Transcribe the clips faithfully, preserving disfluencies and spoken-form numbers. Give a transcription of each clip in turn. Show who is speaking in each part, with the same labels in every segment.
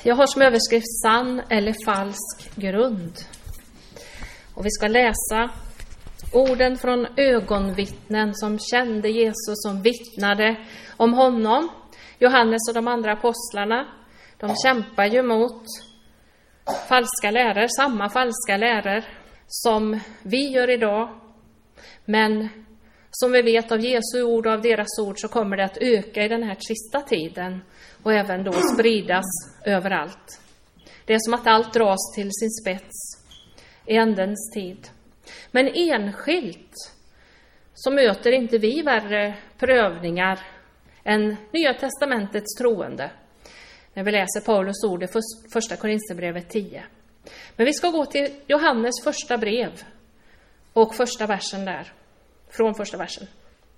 Speaker 1: Jag har som överskrift sann eller falsk grund. Och vi ska läsa orden från ögonvittnen som kände Jesus, som vittnade om honom. Johannes och de andra apostlarna, de kämpar ju mot falska läror, samma falska läror som vi gör idag. Men som vi vet av Jesu ord och av deras ord så kommer det att öka i den här sista tiden och även då spridas överallt. Det är som att allt dras till sin spets i ändens tid. Men enskilt så möter inte vi värre prövningar än Nya testamentets troende. När vi läser Paulus ord i första Korinthierbrevet tio. Men vi ska gå till Johannes första brev och första versen där. Från första versen.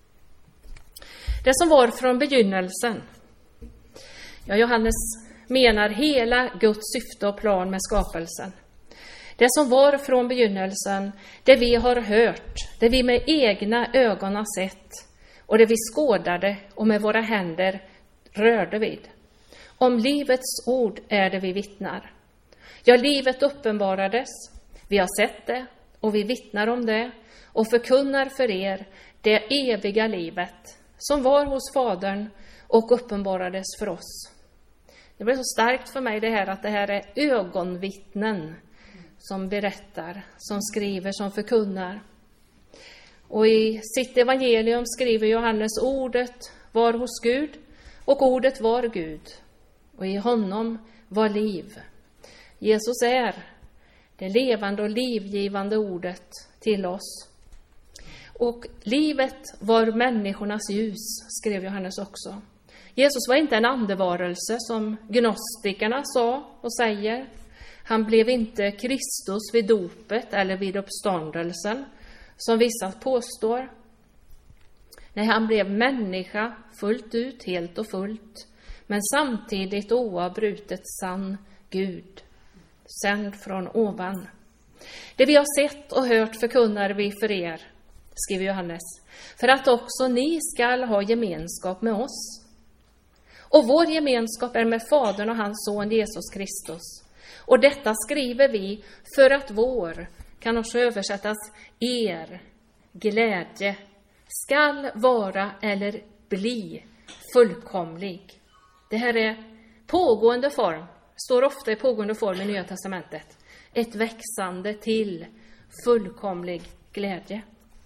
Speaker 1: Det som var från begynnelsen. Ja, Johannes menar hela Guds syfte och plan med skapelsen. Det som var från begynnelsen, det vi har hört, det vi med egna ögon har sett och det vi skådade och med våra händer rörde vid. Om livets ord är det vi vittnar. Ja, livet uppenbarades, vi har sett det och vi vittnar om det och förkunnar för er det eviga livet som var hos Fadern och uppenbarades för oss. Det blev så starkt för mig det här att det här är ögonvittnen som berättar, som skriver, som förkunnar. Och i sitt evangelium skriver Johannes ordet var hos Gud och ordet var Gud. Och i honom var liv. Jesus är det levande och livgivande ordet till oss. Och livet var människornas ljus, skrev Johannes också. Jesus var inte en andevarelse som gnostikerna sa och säger. Han blev inte Kristus vid dopet eller vid uppståndelsen, som vissa påstår. Nej, han blev människa fullt ut, helt och fullt, men samtidigt oavbrutet sann Gud, sänd från ovan. Det vi har sett och hört förkunnar vi för er, skriver Johannes, för att också ni skall ha gemenskap med oss. Och vår gemenskap är med Fadern och hans son Jesus Kristus. Och detta skriver vi för att vår, kan också översättas er, glädje skall vara eller bli fullkomlig. Det här är pågående form, står ofta i pågående form i Nya testamentet. Ett växande till fullkomlig glädje.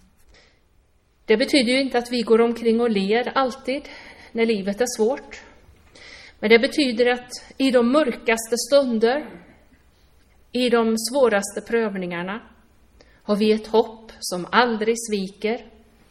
Speaker 1: Det betyder ju inte att vi går omkring och ler alltid när livet är svårt. Men det betyder att i de mörkaste stunder, i de svåraste prövningarna, har vi ett hopp som aldrig sviker.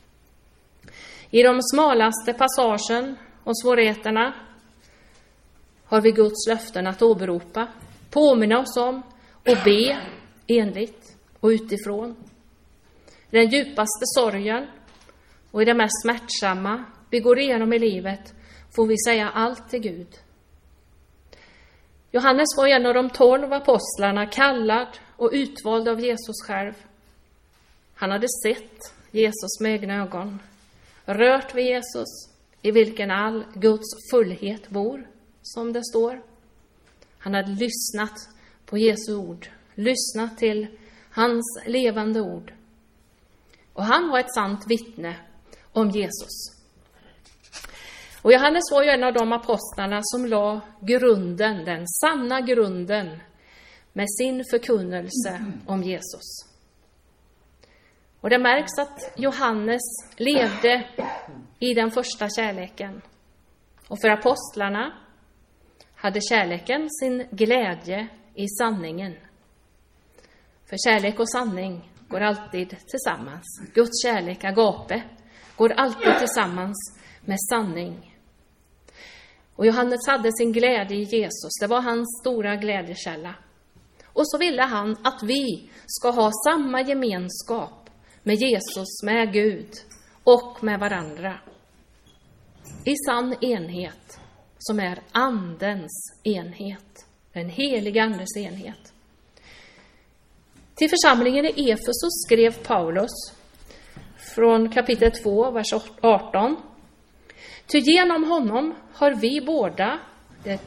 Speaker 1: I de smalaste passagen och svårigheterna har vi Guds löften att åberopa, påminna oss om och be enligt och utifrån. I den djupaste sorgen och i det mest smärtsamma vi går igenom i livet får vi säga allt till Gud. Johannes var en av de tolv apostlarna, kallad och utvald av Jesus själv. Han hade sett Jesus med egna ögon, rört vid Jesus, i vilken all Guds fullhet bor, som det står. Han hade lyssnat på Jesu ord, lyssnat till hans levande ord. Och han var ett sant vittne om Jesus. Och Johannes var ju en av de apostlarna som la grunden, den sanna grunden, med sin förkunnelse om Jesus. Och det märks att Johannes levde i den första kärleken. Och för apostlarna hade kärleken sin glädje i sanningen. För kärlek och sanning går alltid tillsammans. Guds kärlek, agape, går alltid tillsammans med sanning. Och Johannes hade sin glädje i Jesus. Det var hans stora glädjekälla. Och så ville han att vi ska ha samma gemenskap med Jesus, med Gud och med varandra. I sann enhet som är andens enhet. Den heliga andes enhet. Till församlingen i Efesos skrev Paulus från kapitel två, vers arton. Ty genom honom har vi båda, det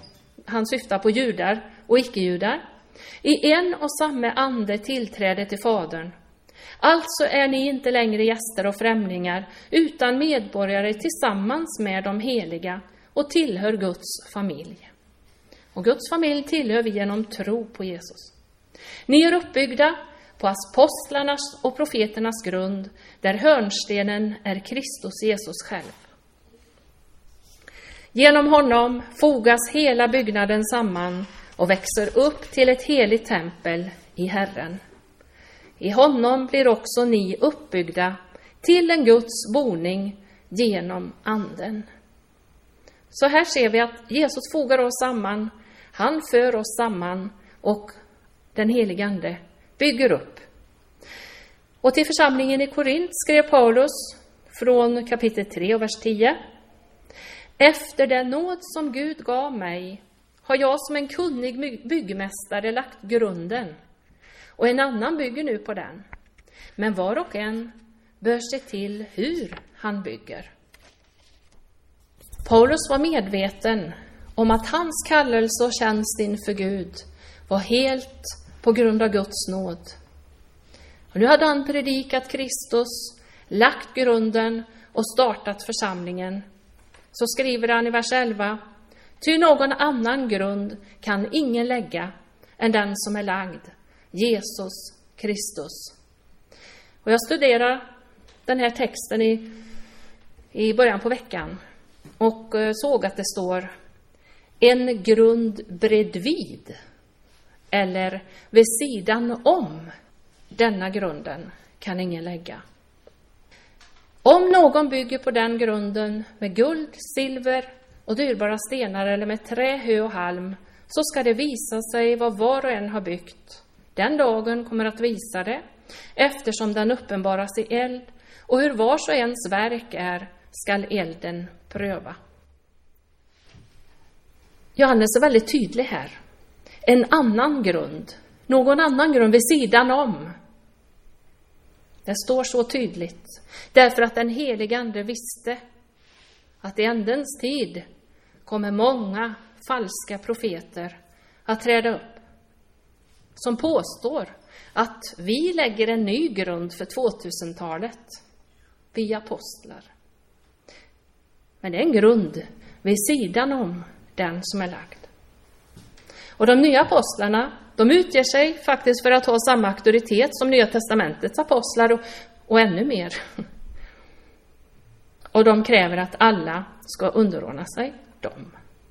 Speaker 1: han syftar på judar och icke-judar. I en och samma ande tillträde till Fadern. Alltså är ni inte längre gäster och främlingar, utan medborgare tillsammans med de heliga och tillhör Guds familj. Och Guds familj tillhör vi genom tro på Jesus. Ni är uppbyggda på apostlarnas och profeternas grund, där hörnstenen är Kristus Jesus själv. Genom honom fogas hela byggnaden samman och växer upp till ett heligt tempel i Herren. I honom blir också ni uppbyggda till en Guds boning genom anden. Så här ser vi att Jesus fogar oss samman, han för oss samman och den helige ande bygger upp. Och till församlingen i Korint skrev Paulus från kapitel tre och vers tio. Efter den nåd som Gud gav mig har jag som en kunnig byggmästare lagt grunden, och en annan bygger nu på den. Men var och en bör se till hur han bygger. Paulus var medveten om att hans kallelse och tjänst inför Gud var helt på grund av Guds nåd. Och nu hade han predikat Kristus, lagt grunden och startat församlingen. Så skriver han i vers elva: ty någon annan grund kan ingen lägga än den som är lagd, Jesus Kristus. Och jag studerar den här texten i, i början på veckan och såg att det står en grund bredvid eller vid sidan om denna grunden kan ingen lägga. Om någon bygger på den grunden med guld, silver och dyrbara stenar eller med trä, hö och halm, så ska det visa sig vad var och en har byggt. Den dagen kommer att visa det, eftersom den uppenbaras i eld, och hur vars och ens verk är skall elden pröva. Johannes är väldigt tydlig här. En annan grund, någon annan grund vid sidan om. Det står så tydligt, därför att den helige ande visste att i ändens tid kommer många falska profeter att träda upp, som påstår att vi lägger en ny grund för tvåtusentalet, vi apostlar. Men det är en grund vid sidan om den som är lagd. Och de nya apostlarna, de utger sig faktiskt för att ha samma auktoritet som Nya testamentets apostlar och, och ännu mer. Och de kräver att alla ska underordna sig dem.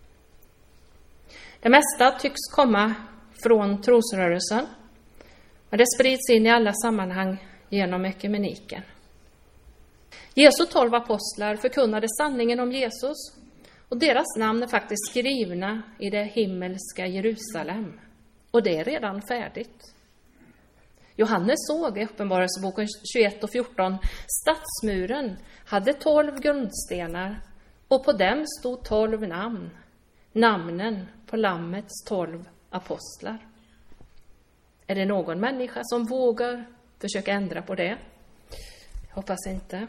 Speaker 1: Det mesta tycks komma från trosrörelsen, men det sprids in i alla sammanhang genom ekumeniken. Jesu tolv apostlar förkunnade sanningen om Jesus, och deras namn är faktiskt skrivna i det himmelska Jerusalem. Och det är redan färdigt. Johannes såg i Uppenbarelseboken tjugoett och fjorton, stadsmuren hade tolv grundstenar, och på dem stod tolv namn. Namnen på Lammets tolv apostlar. Är det någon människa som vågar försöka ändra på det? Jag hoppas inte.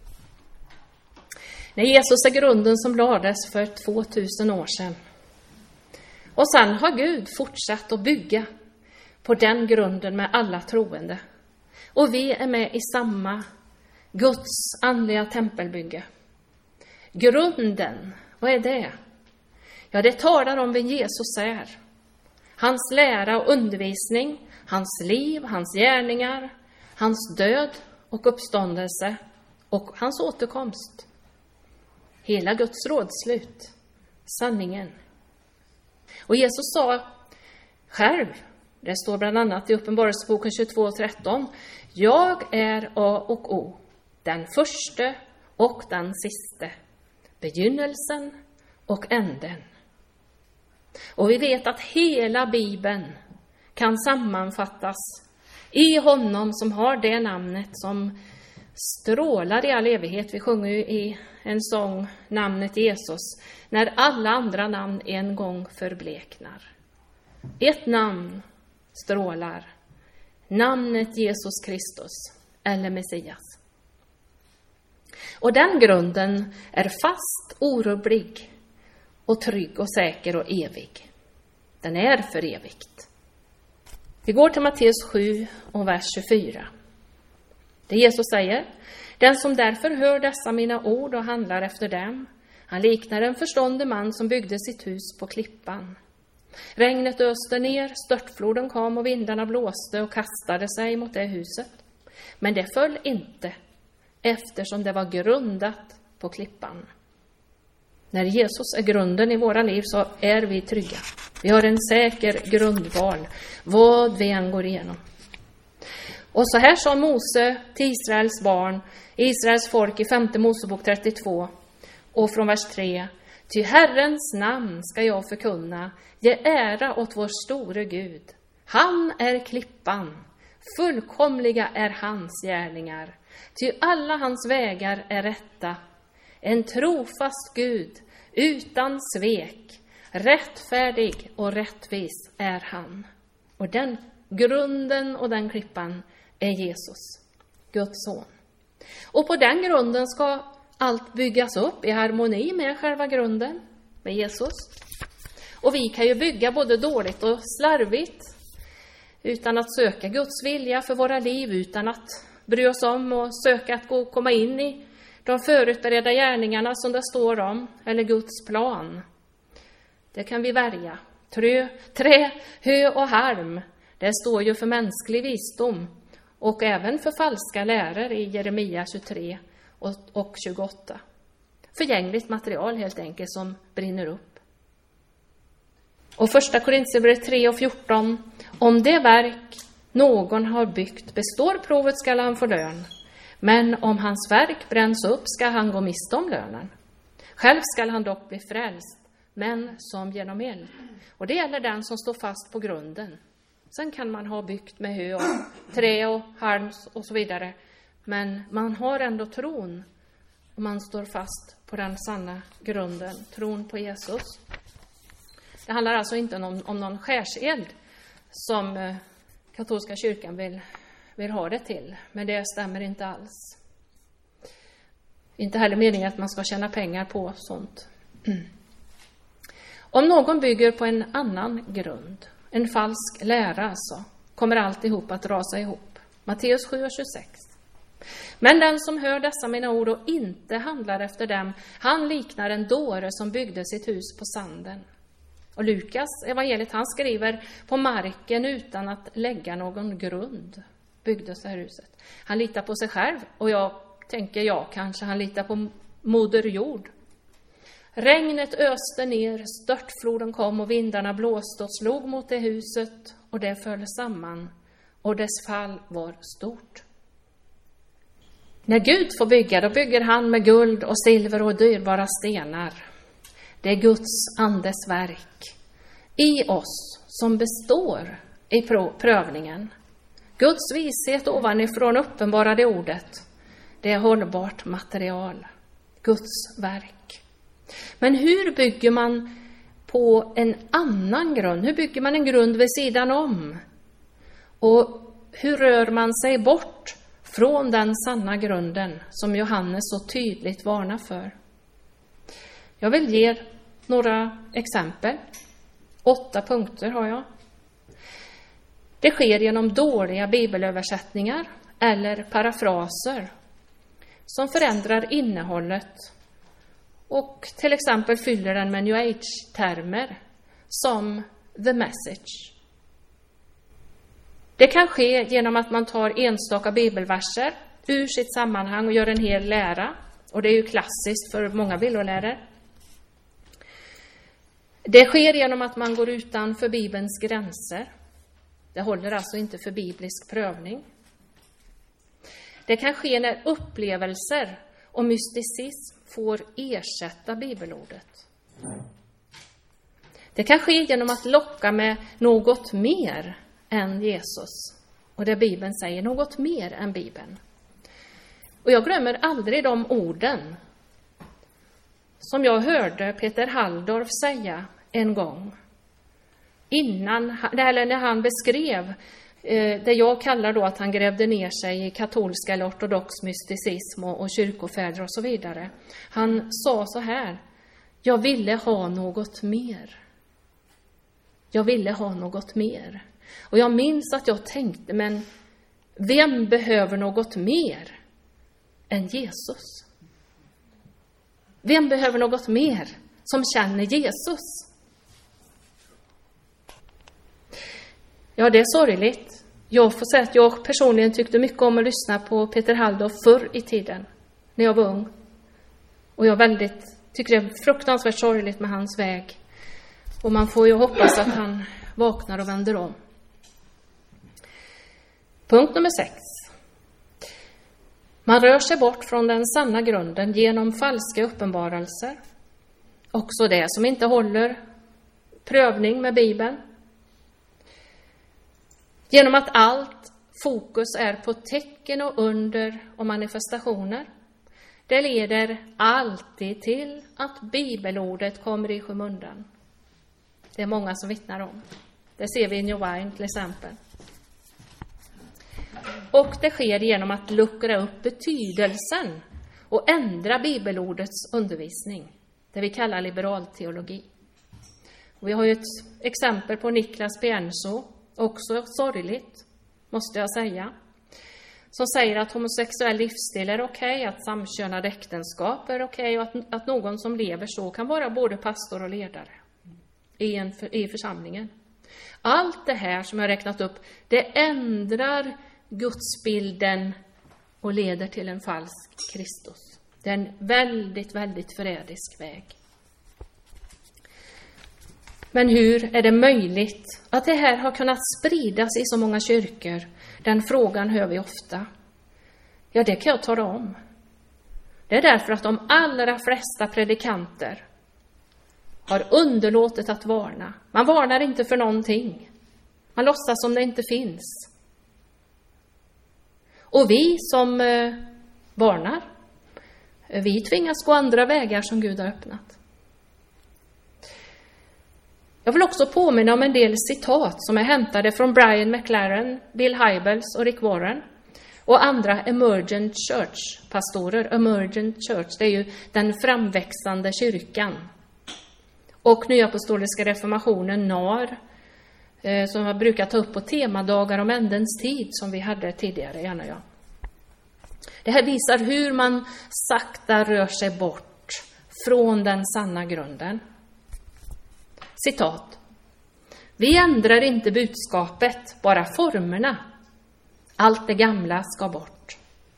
Speaker 1: När Jesus är grunden som lades för tvåtusen år sedan. Och sen har Gud fortsatt att bygga på den grunden med alla troende. Och vi är med i samma Guds andliga tempelbygge. Grunden, vad är det? Ja, det talar om vem Jesus är. Hans lära och undervisning, hans liv, hans gärningar, hans död och uppståndelse och hans återkomst. Hela Guds rådslut, sanningen. Och Jesus sa själv, det står bland annat i Uppenbarelseboken tjugotvå och tretton, jag är A och O, den första och den siste, begynnelsen och änden. Och vi vet att hela Bibeln kan sammanfattas i honom som har det namnet som strålar i all evighet. Vi sjunger ju i en sång namnet Jesus, när alla andra namn en gång förbleknar. Ett namn strålar, namnet Jesus Kristus eller Messias. Och den grunden är fast, orubblig och trygg och säker och evig. Den är för evigt. Vi går till Matteus sju och vers tjugofyra. Det Jesus säger: den som därför hör dessa mina ord och handlar efter dem, han liknar en förståndig man som byggde sitt hus på klippan. Regnet öste ner, störtfloden kom och vindarna blåste och kastade sig mot det huset. Men det föll inte, eftersom det var grundat på klippan. När Jesus är grunden i våra liv så är vi trygga. Vi har en säker grundval, vad vi än går igenom. Och så här sa Mose till Israels barn, Israels folk i femte Mosebok trettiotvå och från vers tre. Ty Herrens namn ska jag förkunna, ge ära åt vår store Gud. Han är klippan, fullkomliga är hans gärningar. Ty alla hans vägar är rätta. En trofast Gud, utan svek, rättfärdig och rättvis är han. Och den grunden och den klippan är Jesus, Guds son. Och på den grunden ska allt byggas upp i harmoni med själva grunden, med Jesus. Och vi kan ju bygga både dåligt och slarvigt, utan att söka Guds vilja för våra liv, utan att bry oss om och söka att gå, komma in i de förutberedda gärningarna som det står om, eller Guds plan. Det kan vi värja. Trö, trä, hö och harm, det står ju för mänsklig visdom och även för falska läror i Jeremia tjugotre och tjugoåtta. Förgängligt material helt enkelt som brinner upp. Och första Korinthierbrevet tre och fjorton. Om det verk någon har byggt består provet skall han få lön. Men om hans verk bränns upp ska han gå miste om lönen. Själv skall han dock bli frälst, men som genom eld. Och det gäller den som står fast på grunden. Sen kan man ha byggt med hö och trä och halm och så vidare. Men man har ändå tron. Och man står fast på den sanna grunden. Tron på Jesus. Det handlar alltså inte om, om någon skärseld som eh, katolska kyrkan vill, vill ha det till. Men det stämmer inte alls. Inte heller meningen att man ska tjäna pengar på sånt. Mm. Om någon bygger på en annan grund, en falsk lära alltså, kommer alltihop att rasa ihop. Matteus sju och tjugosex. Men den som hör dessa mina ord och inte handlar efter dem, han liknar en dåre som byggde sitt hus på sanden. Och Lukas, evangeliet, han skriver på marken utan att lägga någon grund byggde så här huset. Han litar på sig själv och jag tänker jag kanske han litar på moder jord. Regnet öste ner, störtfloden kom och vindarna blåste och slog mot det huset och det föll samman och dess fall var stort. När Gud får bygga, då bygger han med guld och silver och dyrbara stenar. Det är Guds andes verk i oss som består i prövningen. Guds vishet ovanifrån uppenbarade ordet. Det är hållbart material. Guds verk. Men hur bygger man på en annan grund? Hur bygger man en grund vid sidan om? Och hur rör man sig bort från den sanna grunden som Johannes så tydligt varnar för? Jag vill ge några exempel. Åtta punkter har jag. Det sker genom dåliga bibelöversättningar eller parafraser som förändrar innehållet och till exempel fyller den med New Age-termer som the message. Det kan ske genom att man tar enstaka bibelverser ur sitt sammanhang och gör en hel lära. Och det är ju klassiskt för många bibellärare. Det sker genom att man går utanför Bibelns gränser. Det håller alltså inte för biblisk prövning. Det kan ske när upplevelser och mysticism får ersätta bibelordet. Det kan ske genom att locka med något mer än Jesus. Och det Bibeln säger, något mer än Bibeln. Och jag glömmer aldrig de orden som jag hörde Peter Halldorf säga en gång. Innan, eller när han beskrev eh, det jag kallar då att han grävde ner sig i katolsk eller ortodox mysticism och, och kyrkofäder och så vidare. Han sa så här: jag ville ha något mer. Jag ville ha något mer. Och jag minns att jag tänkte, men vem behöver något mer än Jesus? Vem behöver något mer som känner Jesus? Ja, det är sorgligt. Jag får säga att jag personligen tyckte mycket om att lyssna på Peter Halldorf förr i tiden, när jag var ung. Och jag väldigt, tycker det är fruktansvärt sorgligt med hans väg. Och man får ju hoppas att han vaknar och vänder om. Punkt nummer sex. Man rör sig bort från den sanna grunden genom falska uppenbarelser. Också det som inte håller prövning med Bibeln. Genom att allt fokus är på tecken och under och manifestationer. Det leder alltid till att bibelordet kommer i skymundan. Det är många som vittnar om. Det ser vi i New Wine till exempel. Och det sker genom att luckra upp betydelsen och ändra bibelordets undervisning. Det vi kallar liberalteologi. Och vi har ju ett exempel på Niklas Bjärnso, också sorgligt, måste jag säga. Som säger att homosexuell livsstil är okej, att samkönade äktenskap är okej och att, att någon som lever så kan vara både pastor och ledare i, en, i församlingen. Allt det här som jag räknat upp, det ändrar gudsbilden och leder till en falsk Kristus. Det är en väldigt, väldigt förrädisk väg. Men hur är det möjligt att det här har kunnat spridas i så många kyrkor? Den frågan hör vi ofta. Ja, det kan jag tala om. Det är därför att de allra flesta predikanter har underlåtit att varna. Man varnar inte för någonting. Man låtsas som det inte finns. Och vi som eh, varnar, vi tvingas gå andra vägar som Gud har öppnat. Jag vill också påminna om en del citat som är hämtade från Brian McLaren, Bill Hybels och Rick Warren och andra emergent church-pastorer. Emergent church, det är ju den framväxande kyrkan. Och Nyapostoliska reformationen, N A R, eh, som jag brukar ta upp på temadagar om ändens tid som vi hade tidigare, gärna jag. Det här visar hur man sakta rör sig bort från den sanna grunden. Citat. Vi ändrar inte budskapet, bara formerna. Allt det gamla ska bort.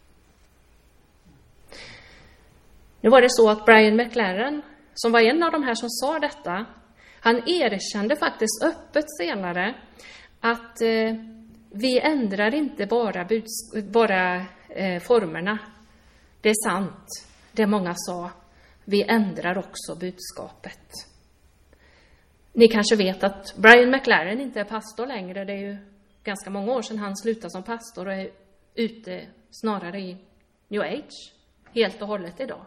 Speaker 1: Nu var det så att Brian McLaren, som var en av de här som sa detta, han erkände faktiskt öppet senare att eh, vi ändrar inte bara, buds- bara eh, formerna. Det är sant, det många sa. Vi ändrar också budskapet. Ni kanske vet att Brian McLaren inte är pastor längre. Det är ju ganska många år sedan han slutade som pastor och är ute snarare i New Age helt och hållet idag.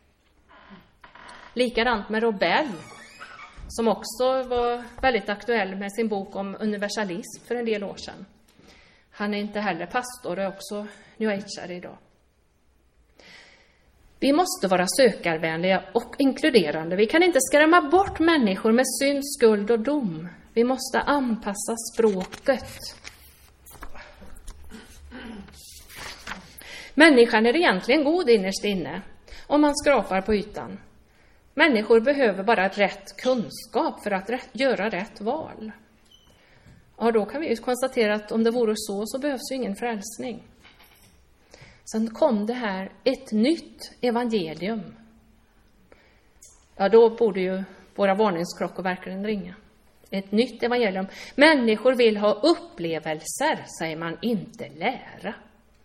Speaker 1: Likadant med Robel, som också var väldigt aktuell med sin bok om universalism för en del år sedan. Han är inte heller pastor och är också New Age idag. Vi måste vara sökarvänliga och inkluderande. Vi kan inte skrämma bort människor med synd, skuld och dom. Vi måste anpassa språket. Människan är egentligen god innerst inne om man skrapar på ytan. Människor behöver bara rätt kunskap för att rätt, göra rätt val. Ja, då kan vi ju konstatera att om det vore så så behövs ju ingen frälsning. Sen kom det här ett nytt evangelium. Ja, då borde ju våra varningsklockor verkligen ringa. Ett nytt evangelium. Människor vill ha upplevelser, säger man, inte lära.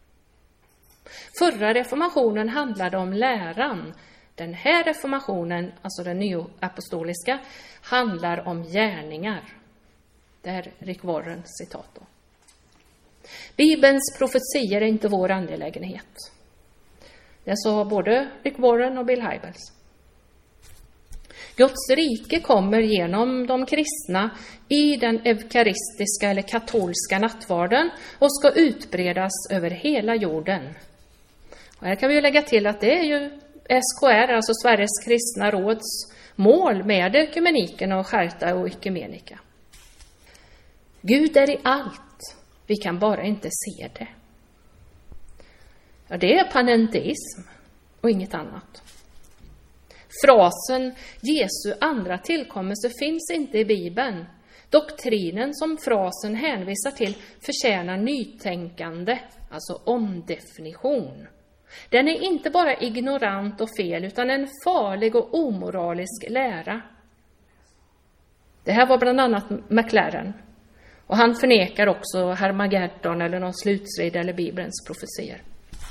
Speaker 1: Förra reformationen handlade om läran. Den här reformationen, alltså den nyapostoliska, handlar om gärningar. Det är Rick Warren citat då. Bibelns profetier är inte vår angelägenhet. Det sa både Rick Warren och Bill Hybels. Guds rike kommer genom de kristna i den eukaristiska eller katolska nattvarden och ska utbredas över hela jorden. Och här kan vi ju lägga till att det är ju S K R, alltså Sveriges kristna råds mål med ekumeniken och charta och ekumenika. Gud är i allt, vi kan bara inte se det. Ja, det är panenteism och inget annat. Frasen Jesu andra tillkommelse finns inte i Bibeln. Doktrinen som frasen hänvisar till förtjänar nytänkande, alltså omdefinition. Den är inte bara ignorant och fel, utan en farlig och omoralisk lära. Det här var bland annat McLaren. Och han förnekar också Harmageddon eller någon slutstrid eller Bibelns profetier.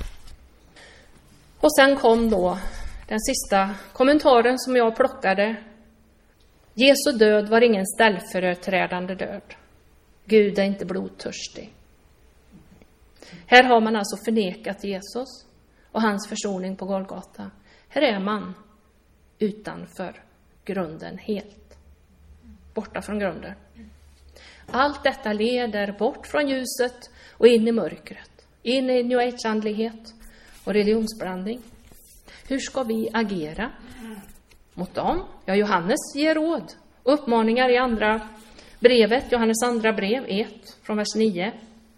Speaker 1: Och sen kom då den sista kommentaren som jag plockade. Jesu död var ingen ställföreträdande död. Gud är inte blodtörstig. Här har man alltså förnekat Jesus och hans försoning på Golgata. Här är man utanför grunden helt. Borta från grunden. Allt detta leder bort från ljuset och in i mörkret. In i new age-andlighet och religionsblandning. Hur ska vi agera mot dem? Ja, Johannes ger råd och uppmaningar i andra brevet, Johannes andra brev ett från vers nio.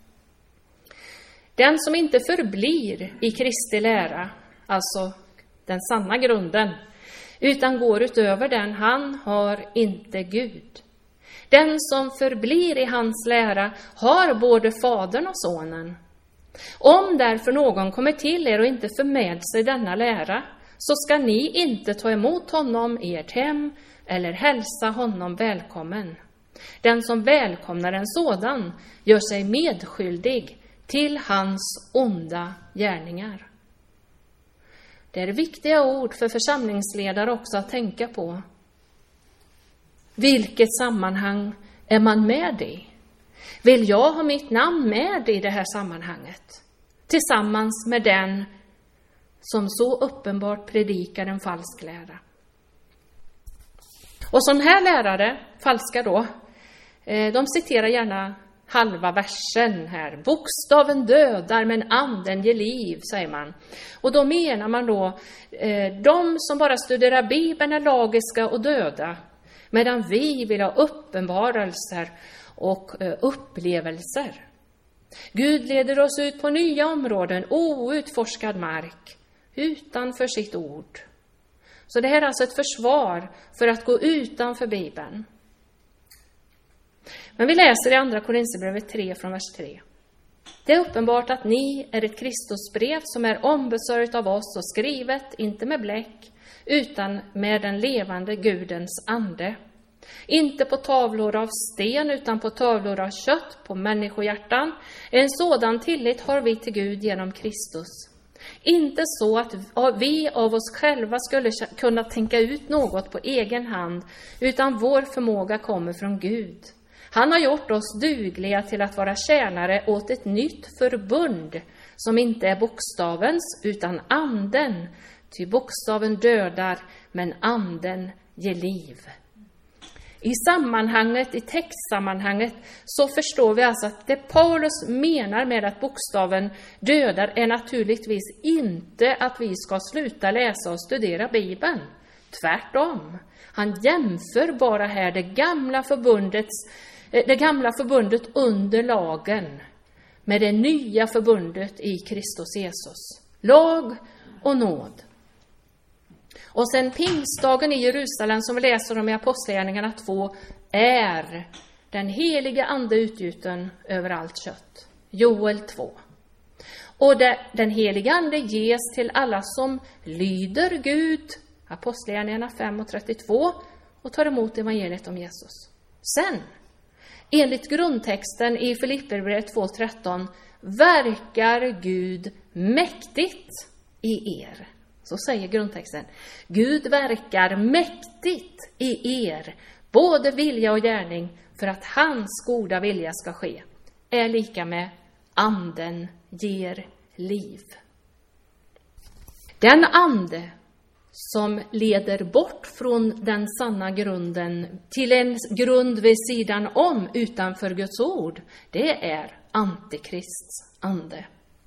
Speaker 1: Den som inte förblir i Kristi lära, alltså den sanna grunden, utan går utöver den, han har inte Gud. Den som förblir i hans lära har både fadern och sonen. Om därför någon kommer till er och inte för med sig denna lära, så ska ni inte ta emot honom i ert hem eller hälsa honom välkommen. Den som välkomnar en sådan gör sig medskyldig till hans onda gärningar. Det är viktiga ord för församlingsledare också att tänka på. Vilket sammanhang är man med i? Vill jag ha mitt namn med i det här sammanhanget? Tillsammans med den som så uppenbart predikar en falsk lära. Och sån här lärare, falska då, de citerar gärna halva versen här. Bokstaven dödar men anden ger liv, säger man. Och då menar man då de som bara studerar Bibeln är lagiska och döda, medan vi vill ha uppenbarelser och upplevelser. Gud leder oss ut på nya områden, outforskad mark, utanför sitt ord. Så det här är alltså ett försvar för att gå utanför Bibeln. Men vi läser i andra Korinthierbrevet tre från vers tre. Det är uppenbart att ni är ett Kristusbrev som är ombesörjt av oss och skrivet, inte med bläck, utan med den levande Gudens ande. Inte på tavlor av sten, utan på tavlor av kött, på människohjärtan. En sådan tillit har vi till Gud genom Kristus. Inte så att vi av oss själva skulle kunna tänka ut något på egen hand, utan vår förmåga kommer från Gud. Han har gjort oss dugliga till att vara tjänare åt ett nytt förbund, som inte är bokstavens, utan anden. Ty bokstaven dödar, men anden ger liv. I sammanhanget, i textsammanhanget, så förstår vi alltså att det Paulus menar med att bokstaven dödar är naturligtvis inte att vi ska sluta läsa och studera Bibeln. Tvärtom. Han jämför bara här det gamla förbundets, det gamla förbundet under lagen med det nya förbundet i Kristus Jesus. Lag och nåd. Och sen pingstdagen i Jerusalem, som vi läser om i Apostlagärningarna två, är den heliga ande utgjuten över allt kött. Joel två. Och det, den heliga ande ges till alla som lyder Gud, Apostlagärningarna fem och trettiotvå, och tar emot evangeliet om Jesus. Sen, enligt grundtexten i Filipperbrevet två tretton, verkar Gud mäktigt i er. Så säger grundtexten. Gud verkar mäktigt i er, både vilja och gärning, för att hans goda vilja ska ske. Är lika med anden ger liv. Den ande som leder bort från den sanna grunden till en grund vid sidan om, utanför Guds ord, det är Antikrists ande.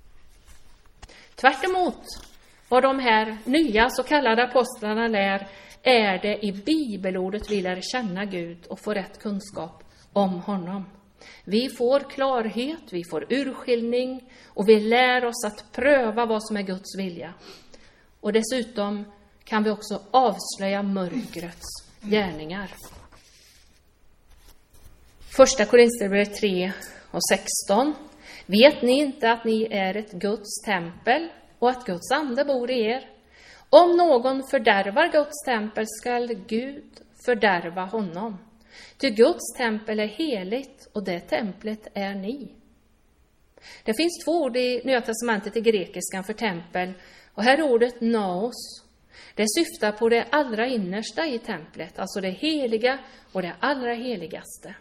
Speaker 1: Tvärt emot vad de här nya så kallade apostlarna lär, är det i bibelordet vi lär känna Gud och få rätt kunskap om honom. Vi får klarhet, vi får urskiljning och vi lär oss att pröva vad som är Guds vilja. Och dessutom kan vi också avslöja mörkrets gärningar. Första Korinthierbrevet tre och sexton. Vet ni inte att ni är ett Guds tempel och att Guds ande bor i er? Om någon fördärvar Guds tempel skall Gud fördärva honom. Ty Guds tempel är heligt och det templet är ni. Det finns två ord i Nya testamentet i grekiskan för tempel. Och här är ordet naos. Det syftar på det allra innersta i templet. Alltså det heliga och det allra heligaste.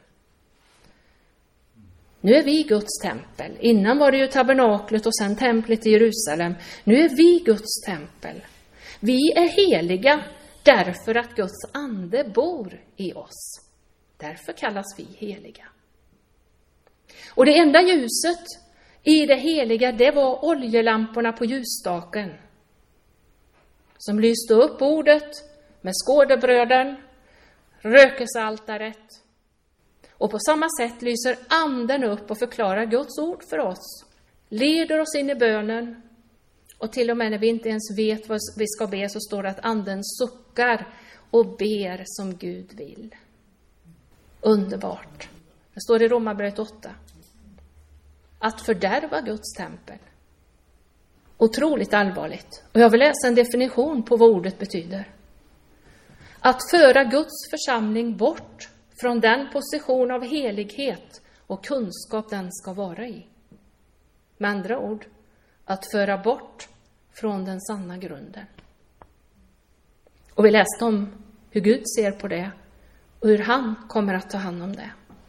Speaker 1: Nu är vi Guds tempel. Innan var det ju tabernaklet och sen templet i Jerusalem. Nu är vi Guds tempel. Vi är heliga därför att Guds ande bor i oss. Därför kallas vi heliga. Och det enda ljuset i det heliga, det var oljelamporna på ljusstaken. Som lyste upp bordet med skådebröden, rökelsealtaret. Och på samma sätt lyser anden upp och förklarar Guds ord för oss. Leder oss in i bönen. Och till och med när vi inte ens vet vad vi ska be så står det att anden suckar och ber som Gud vill. Underbart. Det står i Romarbrevet åtta. Att fördärva Guds tempel. Otroligt allvarligt. Och jag vill läsa en definition på vad ordet betyder. Att föra Guds församling bort från den position av helighet och kunskap den ska vara i. Med andra ord, att föra bort från den sanna grunden. Och vi läste om hur Gud ser på det och hur han kommer att ta hand om det.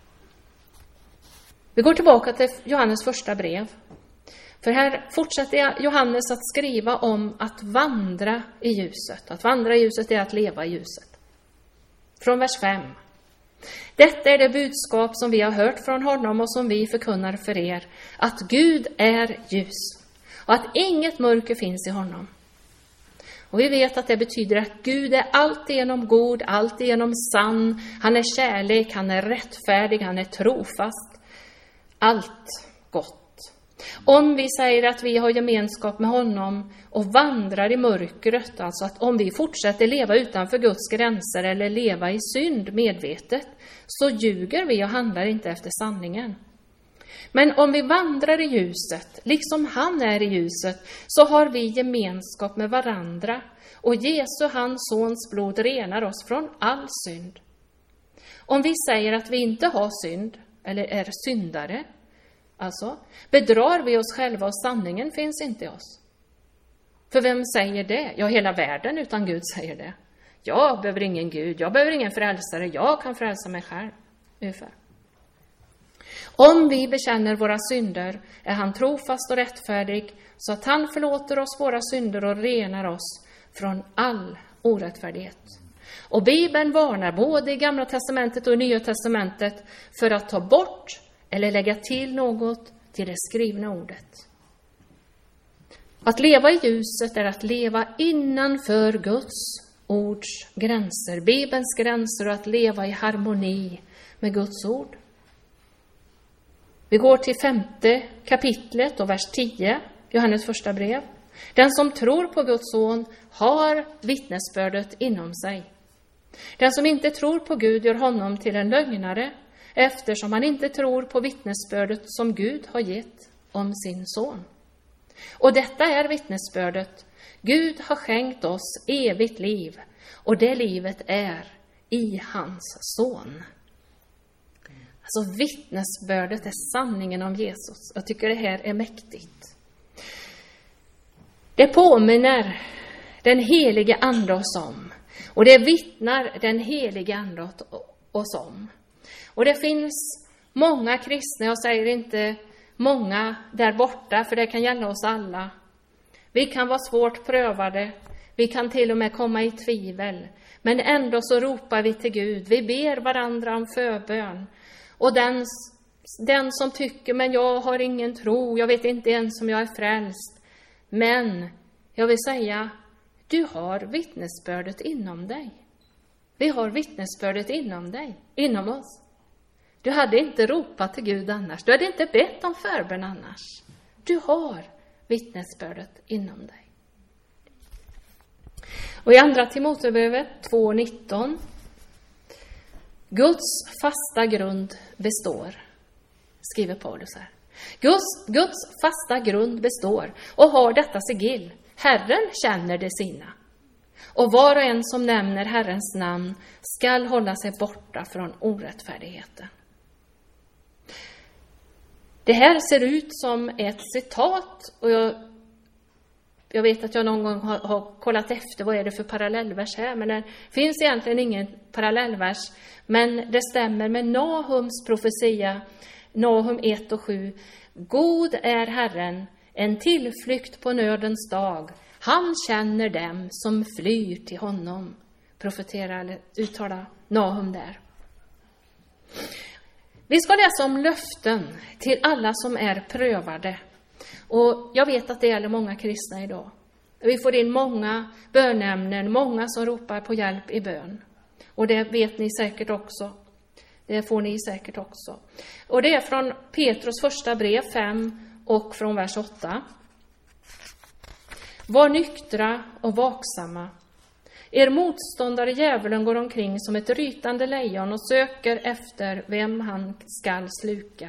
Speaker 1: Vi går tillbaka till Johannes första brev. För här fortsätter Johannes att skriva om att vandra i ljuset. Att vandra i ljuset är att leva i ljuset. Från vers fem. Detta är det budskap som vi har hört från honom och som vi förkunnar för er. Att Gud är ljus och att inget mörker finns i honom. Och vi vet att det betyder att Gud är alltigenom god, alltigenom sann. Han är kärlek, han är rättfärdig, han är trofast. Allt gott. Om vi säger att vi har gemenskap med honom och vandrar i mörkret, alltså att om vi fortsätter leva utanför Guds gränser eller leva i synd medvetet, så ljuger vi och handlar inte efter sanningen. Men om vi vandrar i ljuset, liksom han är i ljuset, så har vi gemenskap med varandra och Jesu, hans sons blod, renar oss från all synd. Om vi säger att vi inte har synd eller är syndare, alltså bedrar vi oss själva och sanningen finns inte i oss. För vem säger det? Ja, hela världen utan Gud säger det. Jag behöver ingen Gud, jag behöver ingen frälsare, jag kan frälsa mig själv. Ungefär. Om vi bekänner våra synder är han trofast och rättfärdig så att han förlåter oss våra synder och renar oss från all orättfärdighet. Och Bibeln varnar både i Gamla testamentet och i Nya testamentet för att ta bort eller lägga till något till det skrivna ordet. Att leva i ljuset är att leva innanför Guds ords gränser, Bibelns gränser, och att leva i harmoni med Guds ord. Vi går till femte kapitlet och vers tio, Johannes första brev. Den som tror på Guds son har vittnesbördet inom sig. Den som inte tror på Gud gör honom till en lögnare, eftersom han inte tror på vittnesbördet som Gud har gett om sin son. Och detta är vittnesbördet. Gud har skänkt oss evigt liv, och det livet är i hans son. Alltså vittnesbördet är sanningen om Jesus. Jag tycker det här är mäktigt. Det påminner den helige ande oss om. Och det vittnar den helige ande oss om. Och det finns många kristna, jag säger inte många där borta, för det kan gälla oss alla. Vi kan vara svårt prövade, vi kan till och med komma i tvivel. Men ändå så ropar vi till Gud, vi ber varandra om förbön. Och den, den som tycker, men jag har ingen tro, jag vet inte ens om jag är frälst. Men jag vill säga, du har vittnesbördet inom dig. Vi har vittnesbördet inom dig, inom oss. Du hade inte ropat till Gud annars. Du hade inte bett om förbön annars. Du har vittnesbördet inom dig. Och i andra Timoteusbrevet två nitton. Guds fasta grund består, skriver Paulus här. Guds, Guds fasta grund består och har detta sigill. Herren känner det sina. Och var och en som nämner Herrens namn skall hålla sig borta från orättfärdigheten. Det här ser ut som ett citat, och jag, jag vet att jag någon gång har, har kollat efter vad är det för parallellvers här, men det finns egentligen ingen parallellvers, men det stämmer med Nahums profetia, Nahum ett och sju. God är Herren, en tillflykt på nödens dag. Han känner dem som flyr till honom. Profetera eller uttala Nahum där. Vi ska läsa om löften till alla som är prövade. Och jag vet att det gäller många kristna idag. Vi får in många bönämnen, många som ropar på hjälp i bön. Och det vet ni säkert också. Det får ni säkert också. Och det är från Petrus första brev fem och från vers åtta. Var nyktra och vaksamma. Er motståndare djävulen går omkring som ett rytande lejon och söker efter vem han skall sluka.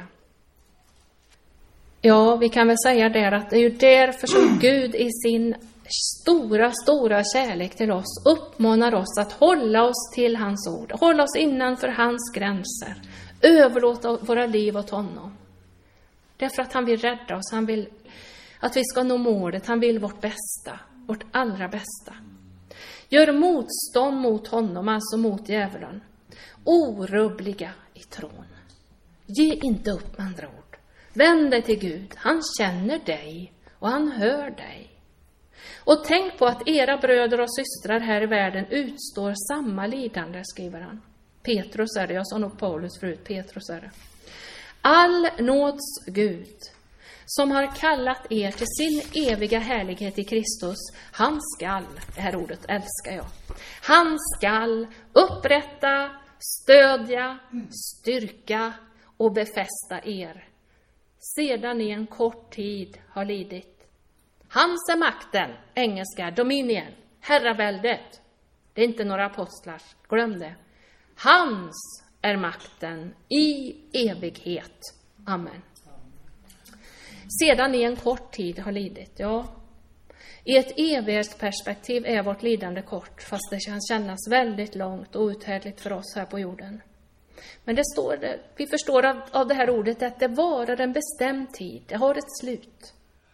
Speaker 1: Ja, vi kan väl säga där att det är ju därför som Gud i sin stora, stora kärlek till oss uppmanar oss att hålla oss till hans ord. Hålla oss innanför hans gränser. Överlåta våra liv åt honom. Därför att han vill rädda oss. Han vill att vi ska nå målet. Han vill vårt bästa. Vårt allra bästa. Gör motstånd mot honom, alltså mot djävulen. Orubbliga i tron. Ge inte upp med andra ord. Vänd dig till Gud. Han känner dig och han hör dig. Och tänk på att era bröder och systrar här i världen utstår samma lidande, skriver han. Petrus är det, jag sa nog Paulus förut, Petrus är det. All nåds Gud, som har kallat er till sin eviga härlighet i Kristus, han skall, det här ordet älskar jag, han skall upprätta, stödja, styrka och befästa er, sedan ni en kort tid har lidit. Hans är makten, engelska, dominion, herraväldet. Det är inte några apostlar, glöm det. Hans är makten i evighet. Amen. Sedan i en kort tid har lidit, ja. I ett evighetsperspektiv är vårt lidande kort, fast det kan kännas väldigt långt och uthärdligt för oss här på jorden. Men det står det, vi förstår av, av det här ordet att det varar en bestämd tid, det har ett slut.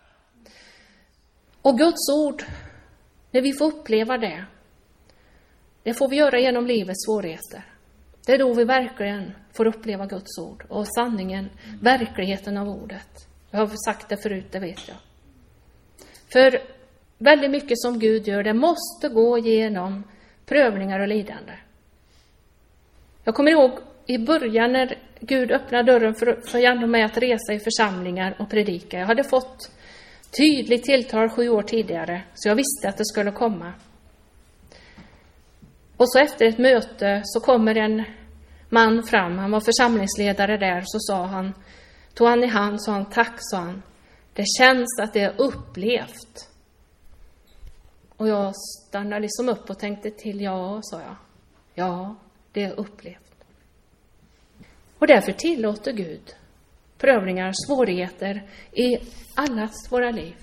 Speaker 1: Och Guds ord, när vi får uppleva det, det får vi göra genom livets svårigheter. Det är då vi verkligen får uppleva Guds ord och sanningen, verkligheten av ordet. Jag har sagt det förut, det vet jag. För väldigt mycket som Gud gör, det måste gå igenom prövningar och lidande. Jag kommer ihåg i början när Gud öppnade dörren för, för mig att resa i församlingar och predika. Jag hade fått tydligt tilltal sju år tidigare, så jag visste att det skulle komma. Och så efter ett möte så kommer en man fram, han var församlingsledare där, så sa han, tog han i hand, sa han, tack, sa han. Det känns att det är upplevt. Och jag stannade liksom upp och tänkte till, ja, sa jag. Ja, det är upplevt. Och därför tillåter Gud prövningar, svårigheter i allas våra liv.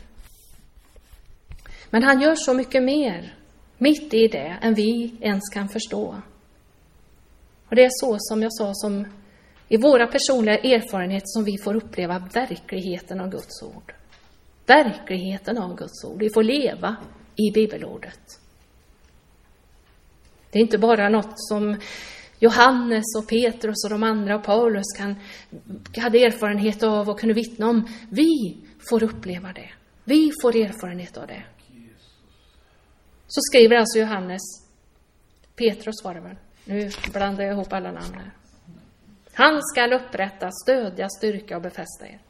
Speaker 1: Men han gör så mycket mer mitt i det än vi ens kan förstå. Och det är så som jag sa, som i våra personliga erfarenheter som vi får uppleva verkligheten av Guds ord. Verkligheten av Guds ord. Vi får leva i bibelordet. Det är inte bara något som Johannes och Petrus och de andra och Paulus kan, hade erfarenhet av och kunde vittna om. Vi får uppleva det. Vi får erfarenhet av det. Så skriver alltså Johannes, Petrus var det väl. Nu blandar jag ihop alla namn här. Han ska upprätta, stödja, styrka och befästa er.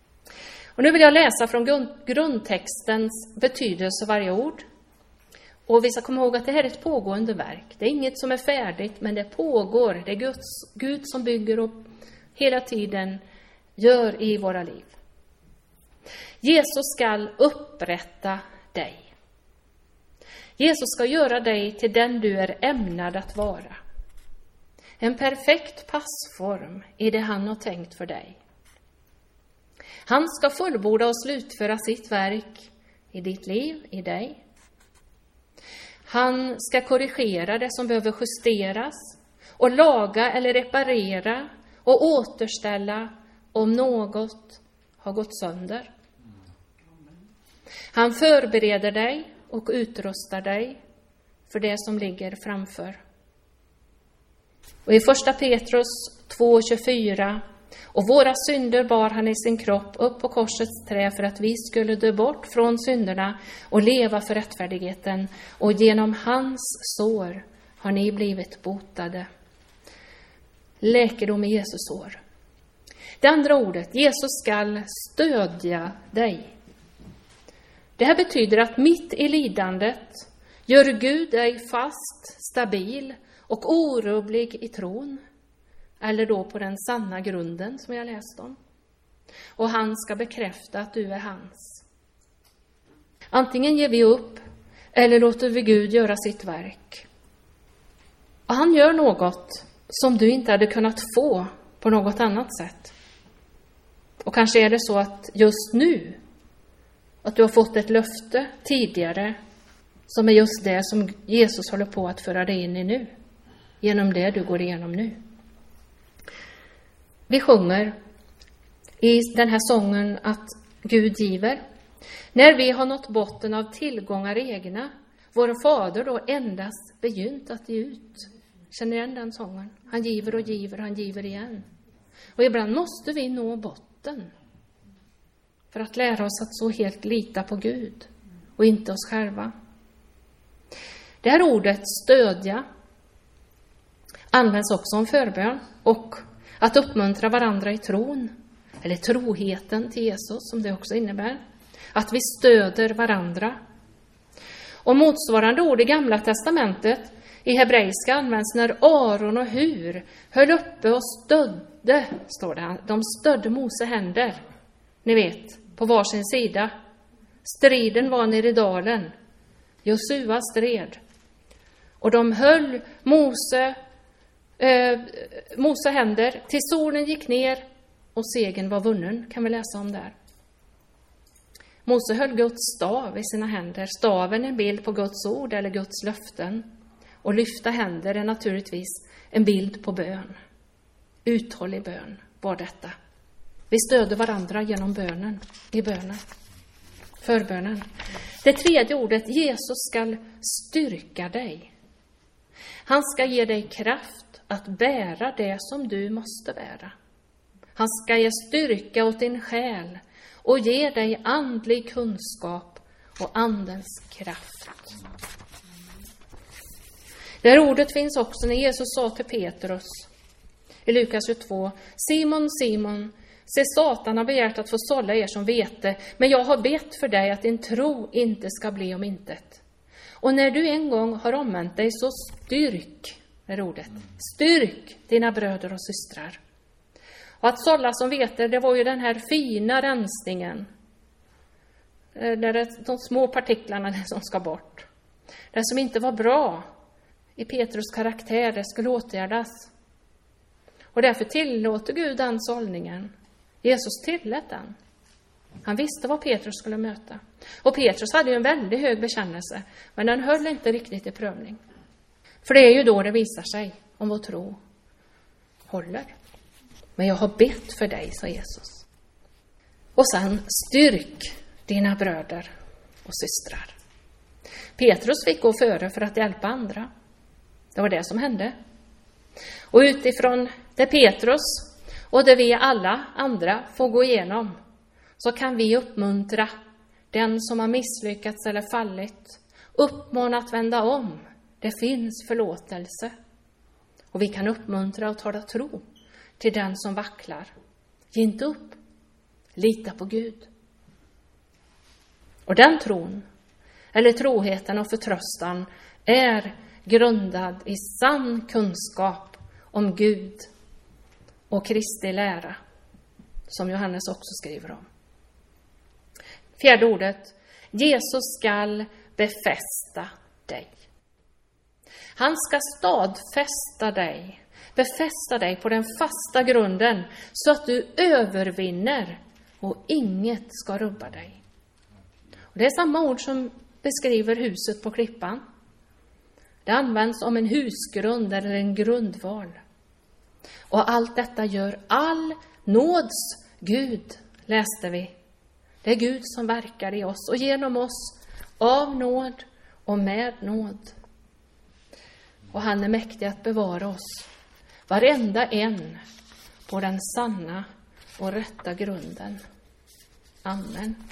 Speaker 1: Och nu vill jag läsa från grundtextens betydelse varje ord. Och vi ska komma ihåg att det här är ett pågående verk. Det är inget som är färdigt, men det pågår. Det är Guds, Gud som bygger och hela tiden gör i våra liv. Jesus ska upprätta dig. Jesus ska göra dig till den du är ämnad att vara. En perfekt passform i det han har tänkt för dig. Han ska fullborda och slutföra sitt verk i ditt liv, i dig. Han ska korrigera det som behöver justeras och laga eller reparera och återställa om något har gått sönder. Han förbereder dig och utrustar dig för det som ligger framför. Och i första Petrus två tjugofyra: och våra synder bar han i sin kropp upp på korsets trä för att vi skulle dö bort från synderna och leva för rättfärdigheten. Och genom hans sår har ni blivit botade. Läkedom i Jesus sår. Det andra ordet, Jesus skall stödja dig. Det här betyder att mitt i lidandet gör Gud dig fast, stabil och orubblig i tron. Eller då på den sanna grunden som jag läst om. Och han ska bekräfta att du är hans. Antingen ger vi upp eller låter vi Gud göra sitt verk. Och han gör något som du inte hade kunnat få på något annat sätt. Och kanske är det så att just nu att du har fått ett löfte tidigare som är just det som Jesus håller på att föra dig in i nu. Genom det du går igenom nu. Vi sjunger i den här sången att Gud giver. När vi har nått botten av tillgångar egna, vår fader då endast begynt att ge ut. Känner igen den sången? Han giver och giver, han giver igen. Och ibland måste vi nå botten för att lära oss att så helt lita på Gud och inte oss själva. Det här ordet stödja används också om förbön och att uppmuntra varandra i tron, eller troheten till Jesus som det också innebär. Att vi stöder varandra. Och motsvarande ord i Gamla testamentet i hebreiska används när Aron och Hur höll uppe och stödde, står det. De stödde Mose händer, ni vet, på varsin sida. Striden var nere i dalen. Josua stred. Och de höll Mose Eh, Mose händer till solen gick ner och segern var vunnen, kan vi läsa om där. Mose höll Guds stav i sina händer. Staven är en bild på Guds ord eller Guds löften. Och lyfta händer är naturligtvis en bild på bön. Uthållig bön var detta. Vi stöder varandra genom bönen, i bönen. Förbönen. Det tredje ordet, Jesus ska styrka dig. Han ska ge dig kraft att bära det som du måste bära. Han ska ge styrka åt din själ och ge dig andlig kunskap och andens kraft. Det här ordet finns också när Jesus sa till Petrus i Lukas tjugotvå: Simon, Simon, se, Satan har begärt att få sålla er som vete, men jag har bett för dig att din tro inte ska bli om intet. Och när du en gång har omvänt dig, så styrk, är ordet. Styrk dina bröder och systrar. Och att sålla som vete, det var ju den här fina rensningen. Där det, de små partiklarna som ska bort. Det som inte var bra i Petrus karaktär, det skulle åtgärdas. Och därför tillåter Gud den sållningen. Jesus tillät den. Han visste vad Petrus skulle möta. Och Petrus hade ju en väldigt hög bekännelse, men den höll inte riktigt i prövning. För det är ju då det visar sig om vår tro håller. Men jag har bett för dig, sa Jesus. Och sen styrk dina bröder och systrar. Petrus fick gå före för att hjälpa andra. Det var det som hände. Och utifrån det Petrus och det vi alla andra får gå igenom, så kan vi uppmuntra den som har misslyckats eller fallit. Uppmana att vända om. Det finns förlåtelse. Och vi kan uppmuntra och tala tro till den som vacklar. Ge inte upp. Lita på Gud. Och den tron, eller troheten och förtröstan är grundad i sann kunskap om Gud och Kristi lära, som Johannes också skriver om. Fjärde ordet, Jesus skall befästa dig. Han ska stadfästa dig, befästa dig på den fasta grunden så att du övervinner och inget ska rubba dig. Och det är samma ord som beskriver huset på klippan. Det används om en husgrund eller en grundval. Och allt detta gör all nåds Gud, läste vi. Det är Gud som verkar i oss och genom oss av nåd och med nåd. Och han är mäktig att bevara oss, varenda en, på den sanna och rätta grunden. Amen.